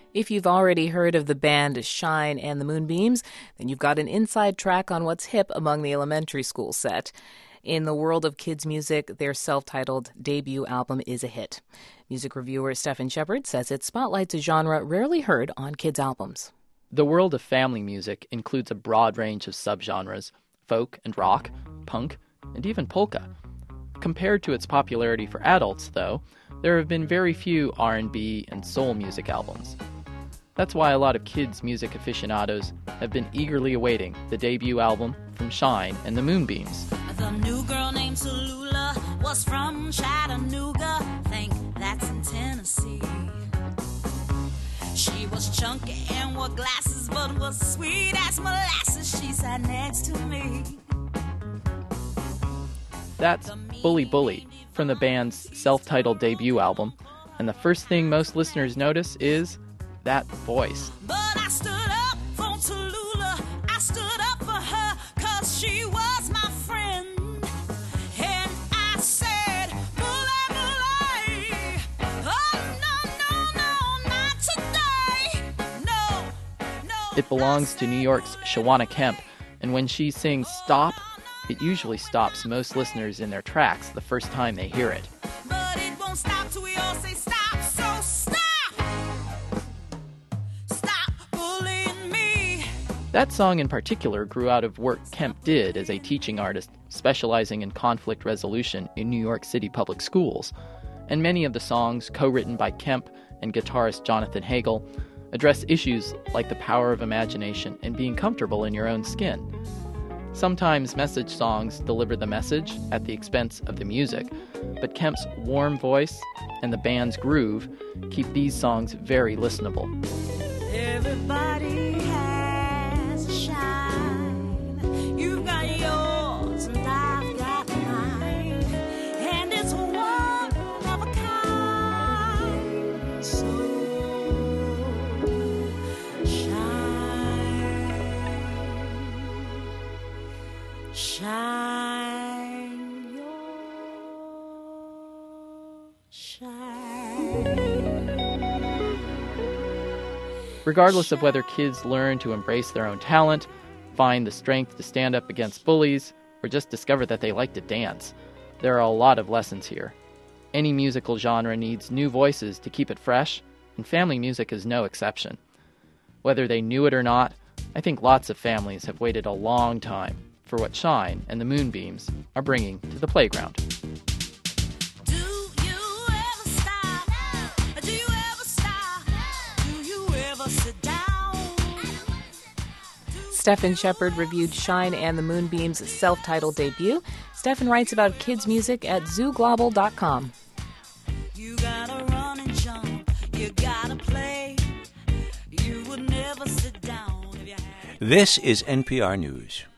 If you've already heard of the band Shine and the Moonbeams, then you've got an inside track on what's hip among the elementary school set. In the world of kids' music, their self-titled debut album is a hit. Music reviewer Stephen Shepard says it spotlights a genre rarely heard on kids' albums. The world of family music includes a broad range of subgenres: folk and rock, punk, and even polka. Compared to its popularity for adults, though, there have been very few R&B and soul music albums. That's why a lot of kids' music aficionados have been eagerly awaiting the debut album from Shine and the Moonbeams. The new girl named Tallulah was from Chattanooga, think that's in Tennessee. She was chunky and wore glasses, but was sweet as molasses. She sat next to me. That's Bully Bully from the band's self-titled debut album, and the first thing most listeners notice is that voice. But I stood up for Tallulah, I stood up for her, 'cause she was my friend. And I said, Bully, Bully, oh no, not today, no. It belongs to New York's Shawana Kemp, and when she sings Stop, it usually stops most listeners in their tracks the first time they hear it. But it won't stop till we all say stop, so stop! Stop bullying me! That song in particular grew out of work Kemp did as a teaching artist specializing in conflict resolution in New York City public schools, and many of the songs, co-written by Kemp and guitarist Jonathan Hagel, address issues like the power of imagination and being comfortable in your own skin. Sometimes message songs deliver the message at the expense of the music, but Kemp's warm voice and the band's groove keep these songs very listenable. Everybody has a shine. You've got yours and I've got mine. And it's one of a kind. So shine your shine. Regardless of whether kids learn to embrace their own talent, find the strength to stand up against bullies, or just discover that they like to dance, there are a lot of lessons here. Any musical genre needs new voices to keep it fresh, and family music is no exception. Whether they knew it or not, I think lots of families have waited a long time for what Shine and the Moonbeams are bringing to the playground. Do you ever stop? Do you ever stop? Do you ever sit down? Stephen Shepard reviewed Shine and the Moonbeams' self-titled debut. Stephen writes about kids' music at zooglobal.com. You gotta run and jump. You gotta play. You would never sit down if you had. This is NPR News.